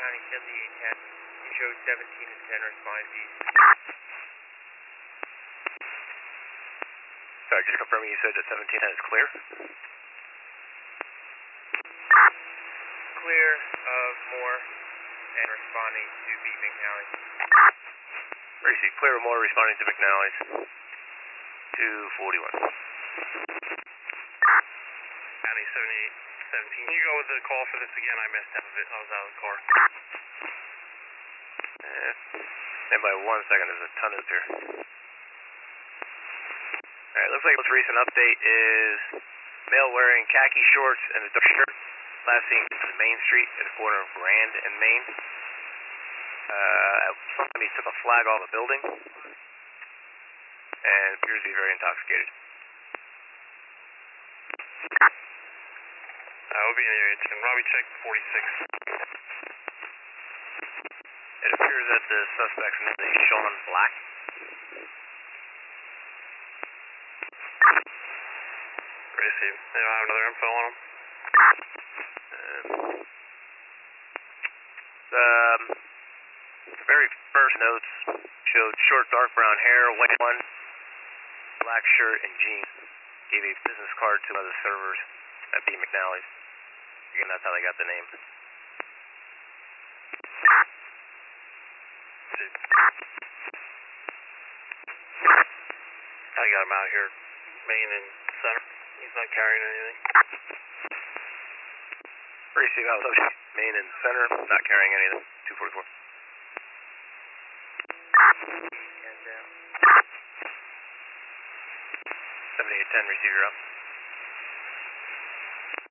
County 7810. You showed 17 and 10 response east. Sorry, just confirming you said that 1710 is clear? Clear of Moore and responding to Beat McNally. Receive clear of Moore responding to McNally's. 241. County 7817. Can you go with the call for this again? I missed half of it. I was out of the car. Stand by 1 second. There's a ton up here. Alright, looks like the most recent update is male wearing khaki shorts and a dark shirt. Last seen on Main Street at the corner of Grand and Main. Somebody took a flag off a building and appears to be very intoxicated. We'll be in the area, Tim. Robbie, check 46. It appears that the suspect's name is Sean Black. Receive. They don't have another info on him? The very first notes showed short dark brown hair, white one, black shirt, and jeans. Gave a business card to one of the servers at B. McNally's. Again, that's how they got the name. I got him out here, Main and Center. He's not carrying anything. Receive out of Main and Center, not carrying anything. 244. And 7810, receive, you're up.